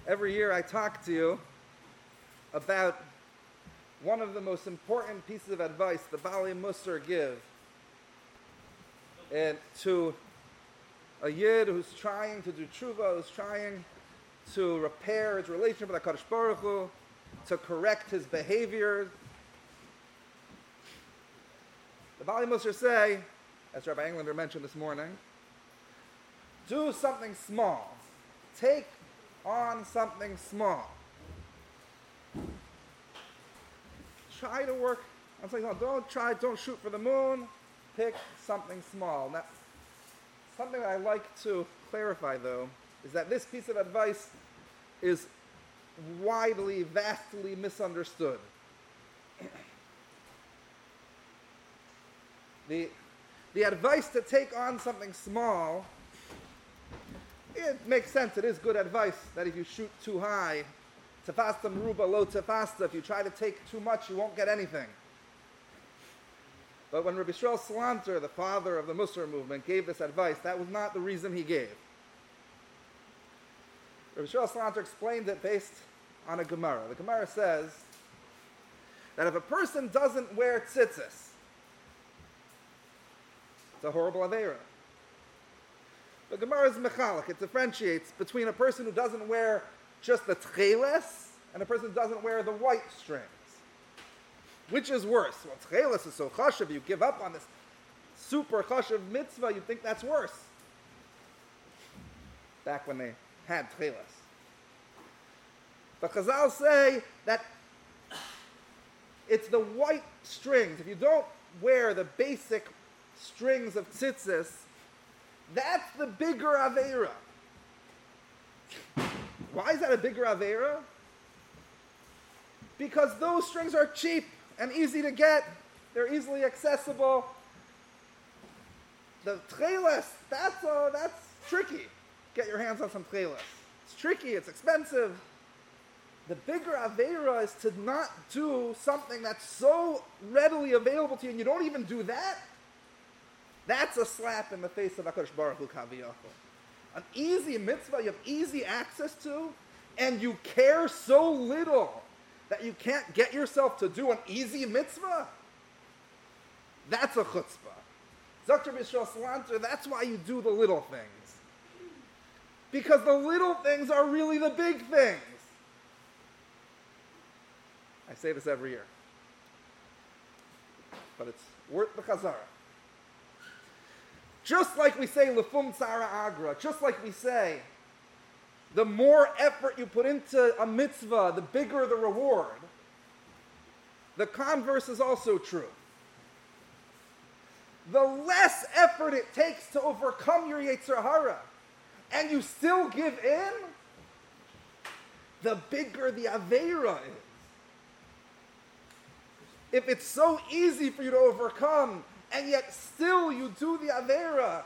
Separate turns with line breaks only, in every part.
Every year I talk to you about one of the most important pieces of advice the Baalei Musar give and to a Yid who's trying to do tshuva, who's trying to repair his relationship with HaKadosh Baruch Hu, to correct his behavior. The Baalei Musar say, as Rabbi Englander mentioned this morning, do something small. Take on something small. Try to work on something small. Don't shoot for the moon. Pick something small. Now, something I like to clarify, though, is that this piece of advice is widely, vastly misunderstood. The advice to take on something small, it makes sense. It is good advice that if you shoot too high, tefasta meruba lo tefasta, if you try to take too much, you won't get anything. But when Rabbi Yisrael Salanter, the father of the Musar movement, gave this advice, that was not the reason he gave. Rabbi Yisrael Salanter explained it based on a Gemara. The Gemara says that if a person doesn't wear tzitzis, it's a horrible aveira. The Gemara is mechalik. It differentiates between a person who doesn't wear just the tcheles and a person who doesn't wear the white strings. Which is worse? Well, tcheles is so chashuv, you give up on this super chashuv mitzvah, you think that's worse. Back when they had tcheles. But Chazal say that it's the white strings. If you don't wear the basic strings of tzitzis, that's the bigger aveira. Why is that a bigger aveira? Because those strings are cheap and easy to get. They're easily accessible. The tcheles, that's tricky. Get your hands on some tcheles. It's tricky, it's expensive. The bigger aveira is to not do something that's so readily available to you and you don't even do that. That's a slap in the face of HaKadosh Baruch Hu Kaviyachol. An easy mitzvah you have easy access to, and you care so little that you can't get yourself to do an easy mitzvah. That's a chutzpah. Dr. Yisrael Salanter, that's why you do the little things. Because the little things are really the big things. I say this every year. But it's worth the chazara. Just like we say, lefum tzara agra, just like we say, the more effort you put into a mitzvah, the bigger the reward. The converse is also true. The less effort it takes to overcome your Yetzer Hara, and you still give in, the bigger the aveira is. If it's so easy for you to overcome, and yet still you do the aveira,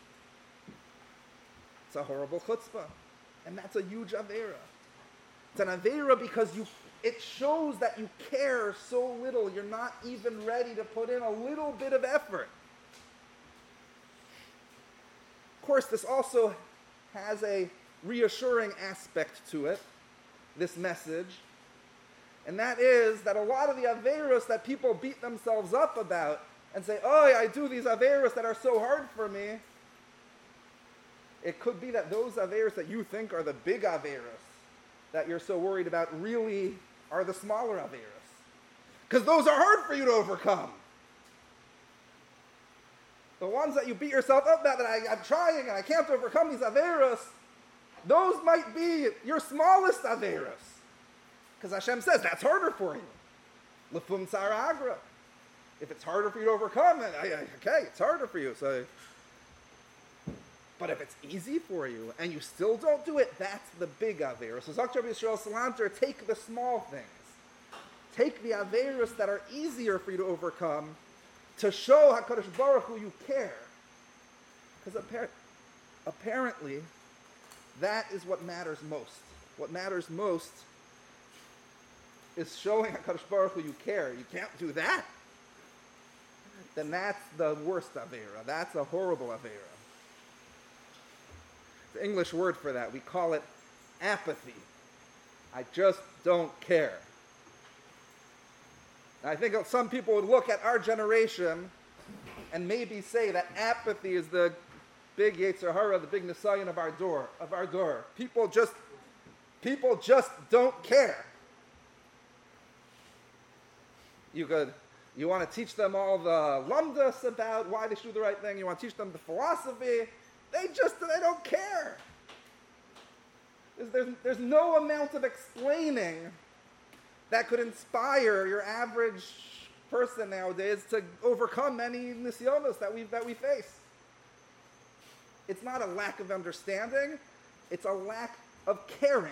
it's a horrible chutzpah. And that's a huge aveira. It's an aveira because it shows that you care so little, you're not even ready to put in a little bit of effort. Of course, this also has a reassuring aspect to it, this message, and that is that a lot of the aveiros that people beat themselves up about and say, oh, I do these aveiros that are so hard for me. It could be that those aveiros that you think are the big aveiros that you're so worried about really are the smaller aveiros. Because those are hard for you to overcome. The ones that you beat yourself up about that I'm trying and I can't overcome these aveiros, those might be your smallest aveiros. Because Hashem says that's harder for you. Lefum tzara agra. If it's harder for you to overcome, okay, it's harder for you. But if it's easy for you and you still don't do it, that's the big aveira. So Dr. Yisrael Salanter, take the small things. Take the aveiros that are easier for you to overcome to show HaKadosh Baruch Hu you care. Because apparently, that is what matters most. What matters most is showing HaKadosh Baruch Hu you care. You can't do that. Then that's the worst aveira. That's a horrible aveira. The English word for that, we call it apathy. I just don't care. And I think some people would look at our generation and maybe say that apathy is the big Yetzer Hara, the big Nisayon of our door. People just don't care. You want to teach them all the lumdas about why they should do the right thing. You want to teach them the philosophy. They don't care. There's no amount of explaining that could inspire your average person nowadays to overcome any nisyonos that we face. It's not a lack of understanding. It's a lack of caring.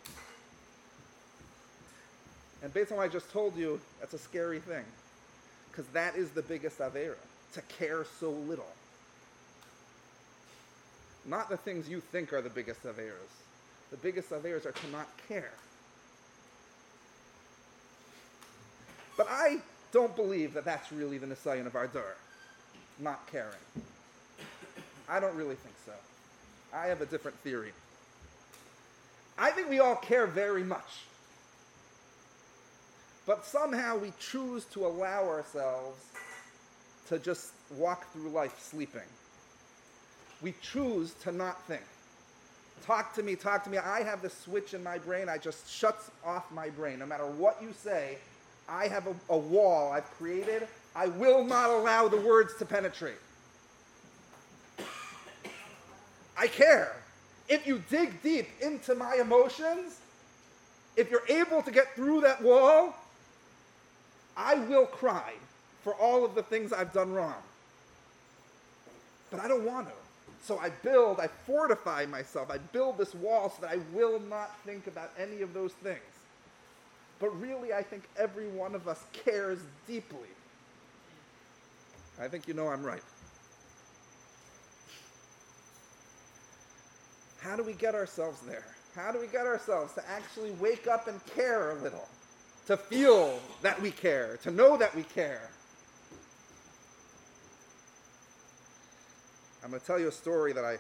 And based on what I just told you, that's a scary thing. Because that is the biggest Aveira, to care so little. Not the things you think are the biggest Aveiras. The biggest Aveiras are to not care. But I don't believe that that's really the Nisayon of our Dar, not caring. I don't really think so. I have a different theory. I think we all care very much. But somehow we choose to allow ourselves to just walk through life sleeping. We choose to not think. Talk to me. I have this switch in my brain. I just shuts off my brain. No matter what you say, I have a wall I've created. I will not allow the words to penetrate. I care. If you dig deep into my emotions, if you're able to get through that wall, I will cry for all of the things I've done wrong. But I don't want to. So I fortify myself. I build this wall so that I will not think about any of those things. But really, I think every one of us cares deeply. I think you know I'm right. How do we get ourselves there? How do we get ourselves to actually wake up and care a little? To feel that we care, to know that we care. I'm going to tell you a story that I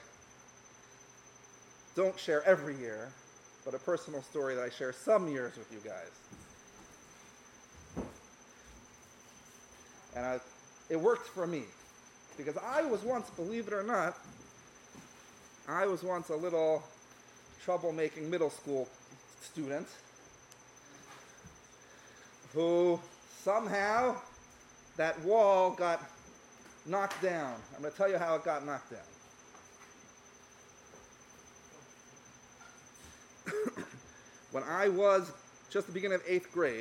don't share every year, but a personal story that I share some years with you guys. And it worked for me, because I was once, believe it or not, I was once a little troublemaking middle school student who somehow that wall got knocked down. I'm going to tell you how it got knocked down. When I was just the beginning of 8th grade,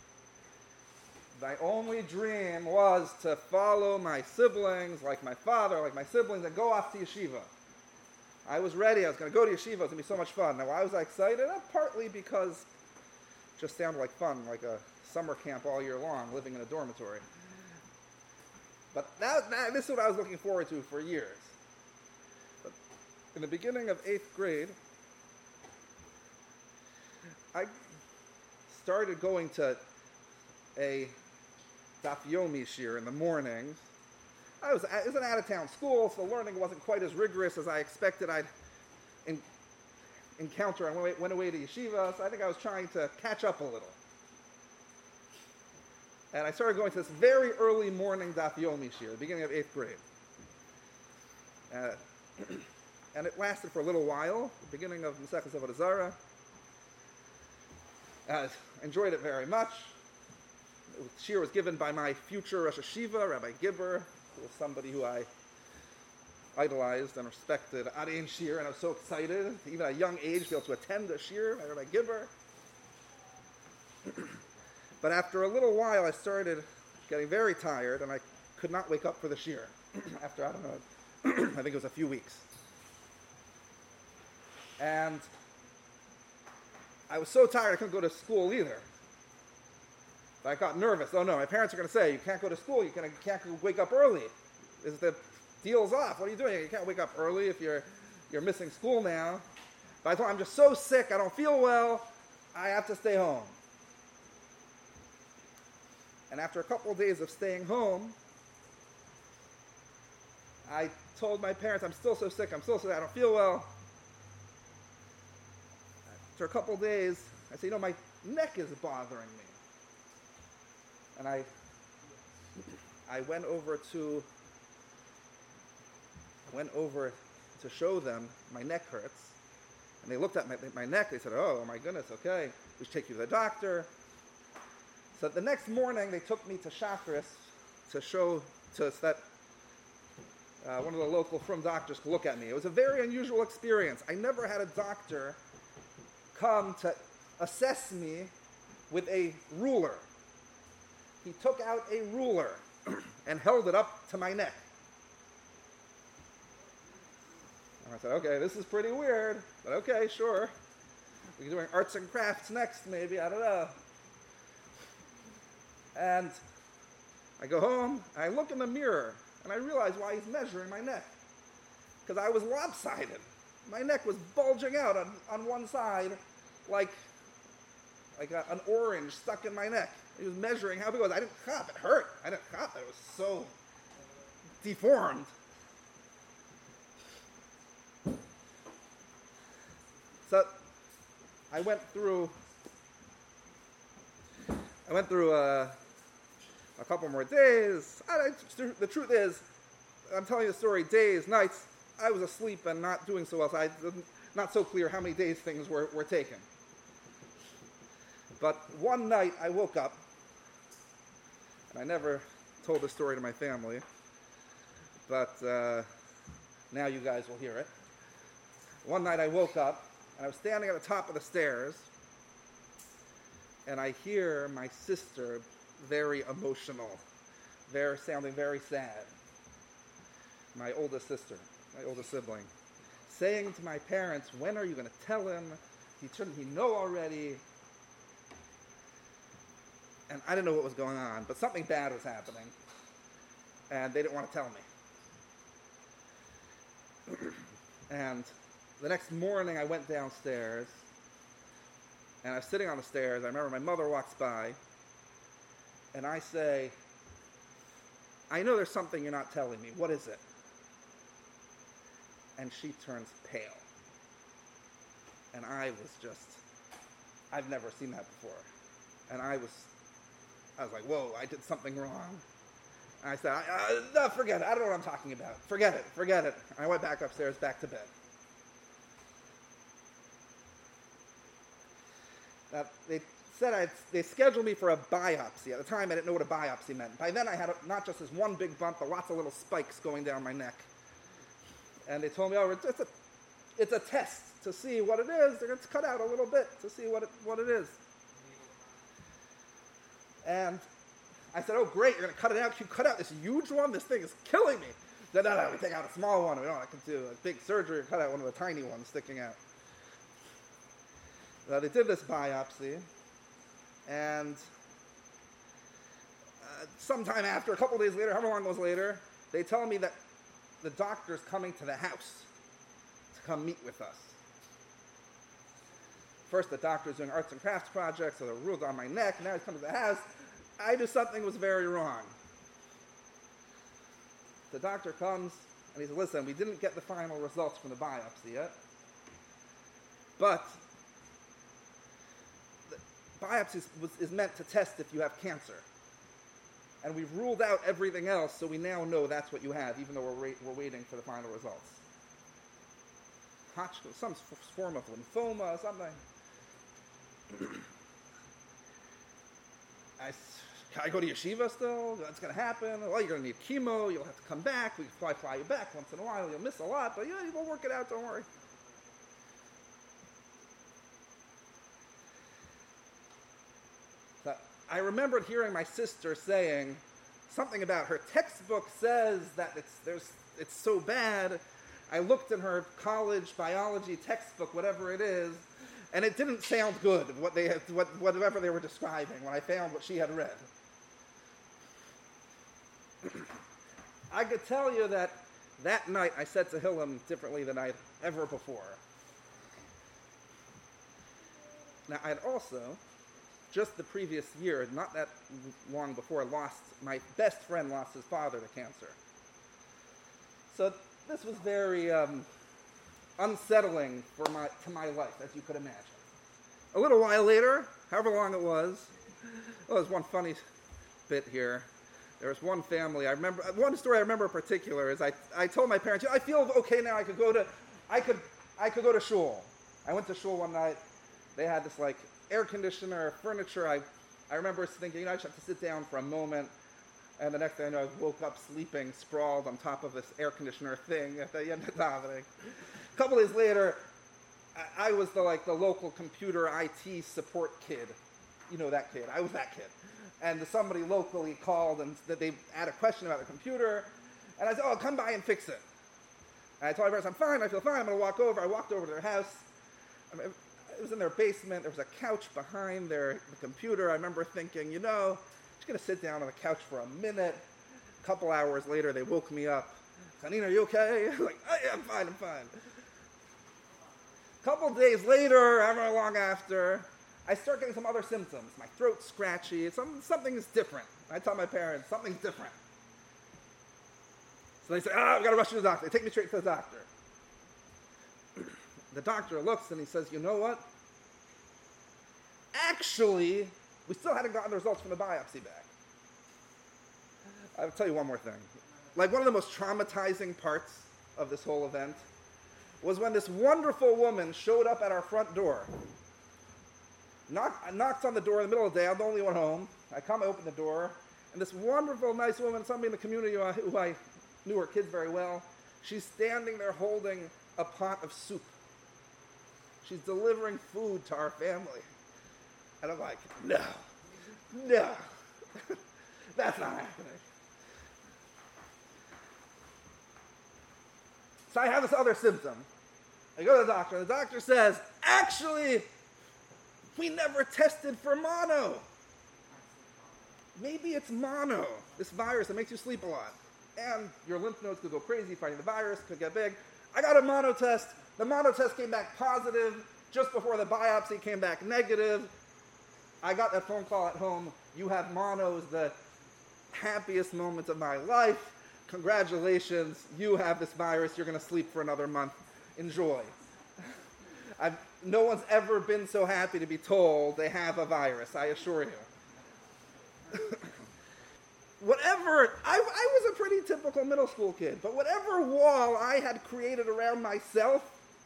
my only dream was to follow my siblings, like my father, like my siblings, and go off to yeshiva. I was ready. I was going to go to yeshiva. It was going to be so much fun. Now, why was I excited? Partly because it just sounded like fun, like a summer camp all year long, living in a dormitory. But this is what I was looking forward to for years. But in the beginning of 8th grade, I started going to a Daf Yomi shir in the mornings. It was an out-of-town school, so the learning wasn't quite as rigorous as I expected I'd encounter. I went away to yeshiva, so I think I was trying to catch up a little. And I started going to this very early morning Daf Yomi shir, the beginning of 8th grade. And it lasted for a little while, the beginning of Maseches Avodah Zarah. I enjoyed it very much. The shir was given by my future Rosh Hashiva, Rabbi Gibber, who was somebody who I idolized and respected, Arin Shir, and I was so excited, even at a young age, to be able to attend a shir by Rabbi Gibber. But after a little while, I started getting very tired, and I could not wake up for the shir. After, I don't know, I think it was a few weeks. And I was so tired I couldn't go to school either. But I got nervous. Oh no, my parents are going to say, you can't go to school, you can't wake up early. The deal's off. What are you doing? You can't wake up early if you're missing school now. But I thought, I'm just so sick, I don't feel well, I have to stay home. And after a couple of days of staying home, I told my parents, I'm still so sick, I don't feel well. After a couple of days, I said, my neck is bothering me. And I went over to show them my neck hurts. And they looked at my neck. They said, oh my goodness, okay, we should take you to the doctor. So the next morning, they took me to Shachris so that one of the local frum doctors could look at me. It was a very unusual experience. I never had a doctor come to assess me with a ruler. He took out a ruler and held it up to my neck. And I said, okay, this is pretty weird, but okay, sure. We're doing arts and crafts next, maybe, I don't know. And I go home, and I look in the mirror, and I realize why he's measuring my neck. Because I was lopsided. My neck was bulging out on one side like an orange stuck in my neck. He was measuring how big it was. I didn't cop. It hurt. I didn't cop. It was so deformed. So I went through a couple more days. The truth is, I'm telling you the story days, nights. I was asleep and not doing so well, so not so clear how many days things were taken. But one night I woke up, and I never told this story to my family, but now you guys will hear it. One night I woke up, and I was standing at the top of the stairs, and I hear my sister very emotional, sounding very sad. My oldest sister, my oldest sibling, saying to my parents, when are you going to tell him? Shouldn't he know already? And I didn't know what was going on, but something bad was happening, and they didn't want to tell me. And the next morning I went downstairs, and I was sitting on the stairs. I remember my mother walks by, and I say, I know there's something you're not telling me. What is it? And she turns pale. And I was I've never seen that before. And I was like, whoa, I did something wrong. And I said, no, forget it. I don't know what I'm talking about. Forget it. And I went back upstairs, back to bed. Now, they scheduled me for a biopsy. At the time, I didn't know what a biopsy meant. By then, I had not just this one big bump, but lots of little spikes going down my neck. And they told me, oh, it's a test to see what it is. They're going to cut out a little bit to see what it is. And I said, oh, great, you're going to cut it out. You cut out this huge one? This thing is killing me. They said, no, we take out a small one. We don't have to do a big surgery or cut out one of the tiny ones sticking out. They did this biopsy, and sometime after, a couple days later, however long it was later, they tell me that the doctor's coming to the house to come meet with us. First, the doctor's doing arts and crafts projects, so the rules on my neck. Now he's coming to the house. I knew something was very wrong. The doctor comes, and he says, listen, we didn't get the final results from the biopsy yet, but the biopsy is meant to test if you have cancer. And we've ruled out everything else, so we now know that's what you have, even though we're waiting for the final results. Hodgkin, some form of lymphoma or something. Can I go to yeshiva still? That's going to happen. Well, you're going to need chemo. You'll have to come back. We can probably fly you back once in a while. You'll miss a lot, but we'll work it out. Don't worry. So I remembered hearing my sister saying something about her textbook says that it's so bad. I looked in her college biology textbook, whatever it is, and it didn't sound good, whatever they were describing when I found what she had read. I could tell you that night I said to Hillam differently than I'd ever before. Now, I'd also, just the previous year, not that long before, my best friend lost his father to cancer. So this was very unsettling to my life, as you could imagine. A little while later, however long it was, there's one funny bit here. There was one family, one story I remember in particular is I told my parents, I feel okay now, I could go to shul. I went to shul one night, they had this like air conditioner, furniture, I remember thinking, I just have to sit down for a moment, and the next thing I know, I woke up sleeping, sprawled on top of this air conditioner thing at the end of davening. A couple days later, I was the local computer IT support kid. You know that kid. I was that kid. And somebody locally called and they had a question about the computer. And I said, come by and fix it. And I told my parents, I'm fine, I feel fine, I'm going to walk over. I walked over to their house. It was in their basement. There was a couch behind the computer. I remember thinking, I'm just going to sit down on the couch for a minute. A couple hours later, they woke me up. Hanina, are you okay? I'm like, yeah, I'm fine. A couple days later, however long after, I start getting some other symptoms. My throat's scratchy. Something is different. I tell my parents, something's different. So they say, I've got to rush to the doctor. They take me straight to the doctor. The doctor looks and he says, you know what? Actually, we still hadn't gotten the results from the biopsy back. I'll tell you one more thing. One of the most traumatizing parts of this whole event was when this wonderful woman showed up at our front door. Knocked on the door in the middle of the day. I'm the only one home. I open the door, and this wonderful, nice woman, somebody in the community who I knew her kids very well, she's standing there holding a pot of soup. She's delivering food to our family. And I'm like, no, that's not happening. So I have this other symptom. I go to the doctor, and the doctor says, actually, we never tested for mono. Maybe it's mono, this virus that makes you sleep a lot. And your lymph nodes could go crazy fighting the virus, could get big. I got a mono test. The mono test came back positive just before the biopsy came back negative. I got that phone call at home. You have mono, the happiest moment of my life. Congratulations, you have this virus. You're going to sleep for another month. Enjoy. No one's ever been so happy to be told they have a virus, I assure you. I was a pretty typical middle school kid, but whatever wall I had created around myself,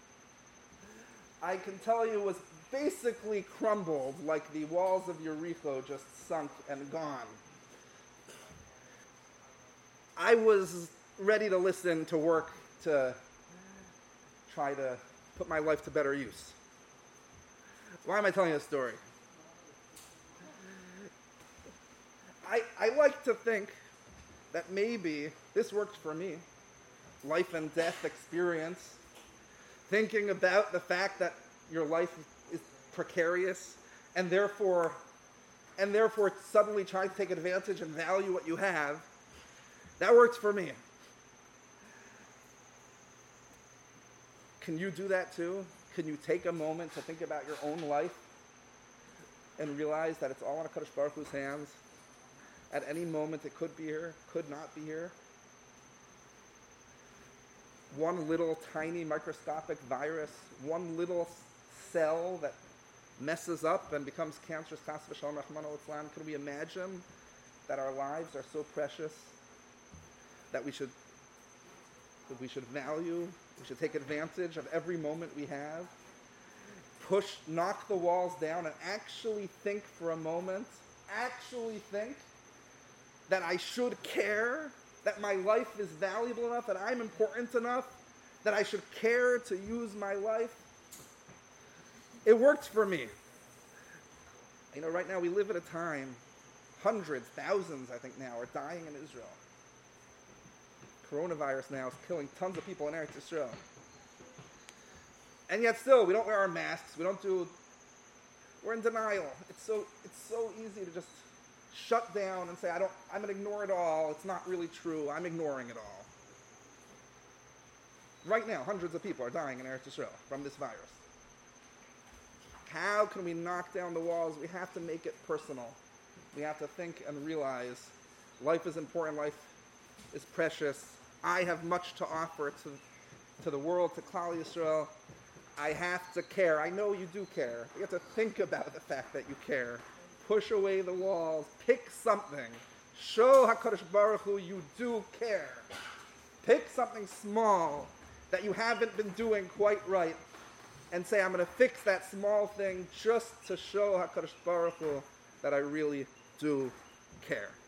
I can tell you was basically crumbled like the walls of Jericho just sunk and gone. I was ready to listen to work to try to put my life to better use. Why am I telling you this story? I like to think that maybe this worked for me. Life and death experience. Thinking about the fact that your life is precarious and therefore suddenly trying to take advantage and value what you have. That works for me. Can you do that too? Can you take a moment to think about your own life and realize that it's all in HaKadosh Baruch Hu's hands? At any moment it could be here, could not be here. One little tiny microscopic virus, one little cell that messes up and becomes cancerous, chas v'shalom, Rahman al-Islam. Can we imagine that our lives are so precious that we should value, we should take advantage of every moment we have, knock the walls down and actually think for a moment, that I should care, that my life is valuable enough, that I'm important enough, that I should care to use my life. It worked for me. Right now we live at a time, hundreds, thousands, I think now, are dying in Israel. Coronavirus now is killing tons of people in Eretz Yisrael. And yet still, we don't wear our masks, we're in denial. It's so easy to just shut down and say, I'm going to ignore it all, it's not really true, I'm ignoring it all. Right now, hundreds of people are dying in Eretz Yisrael from this virus. How can we knock down the walls? We have to make it personal. We have to think and realize life is important, life is precious. I have much to offer to the world, to Klal Yisrael. I have to care. I know you do care. You have to think about the fact that you care. Push away the walls. Pick something. Show HaKadosh Baruch Hu you do care. Pick something small that you haven't been doing quite right and say, I'm going to fix that small thing just to show HaKadosh Baruch Hu that I really do care.